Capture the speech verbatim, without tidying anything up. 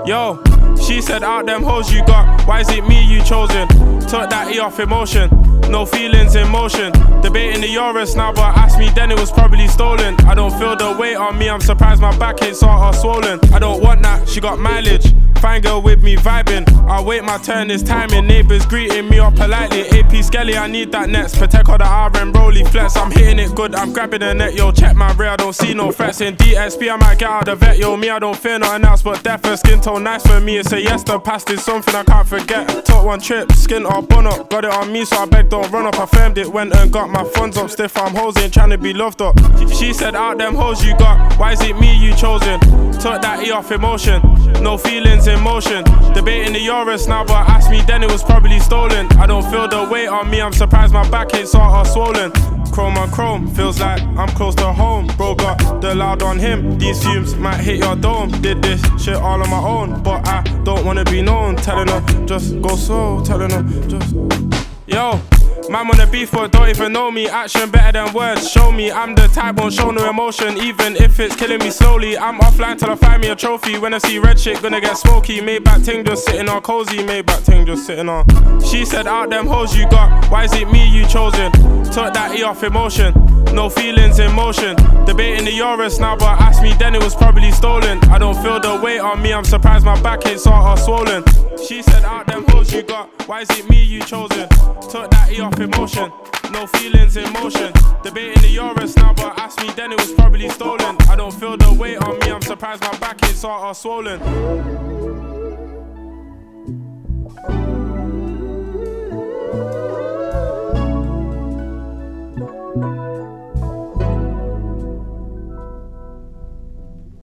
Yo, she said out them hoes you got, why is it me you chosen? Took that E off emotion, no feelings in motion. Debating the Eurus now, but ask me then it was probably stolen. I don't feel the weight on me, I'm surprised my back ain't sort of swollen. I don't want that, she got mileage. Fine girl with me vibing, I'll wait my turn this timing. Neighbours greeting me up politely. A P Skelly, I need that next. Protect all the R and Broly flex. I'm hitting it good, I'm grabbing the net. Yo, check my rear, I don't see no threats. In D S P, I might get out the vet. Yo, me, I don't fear nothing else but death. And skin tone nice for me, it's a yes. The past is something I can't forget. Took one trip, skin up, bun up. Got it on me, so I beg don't run up. I firmed it, went and got my funds up. Stiff arm hoes ain't trying to be loved up. She said out them hoes you got, why is it me you chosen? Took that E off emotion, no feelings in motion. Debating the Eurus now, but ask me then it was probably stolen. I don't feel the weight on me, I'm surprised my back ain't sort of swollen. Chrome on chrome, feels like I'm close to home. Bro got the loud on him, these fumes might hit your dome. Did this shit all on my own, but I don't wanna be known. Telling her, just go slow, telling her, just... Yo, man wanna beef but don't even know me. Action better than words, show me. I'm the type won't show no emotion, even if it's killing me slowly. I'm offline till I find me a trophy. When I see red shit, gonna get smoky. Maybach ting just sitting on cozy, Maybach ting just sitting on. She said out them hoes you got, why is it me you chosen? Took that E off emotion, no feelings in motion. Debating the Eurus now, but ask me then it was probably stolen. I don't feel the weight on me, I'm surprised my back ain't sort of swollen. She said out them hoes you got, why is it me you chosen? Took that E off emotion, no feelings in motion. Debating the Eurus now, but ask me then it was probably stolen. I don't feel the weight on me, I'm surprised my back ain't sort of swollen. Thank you.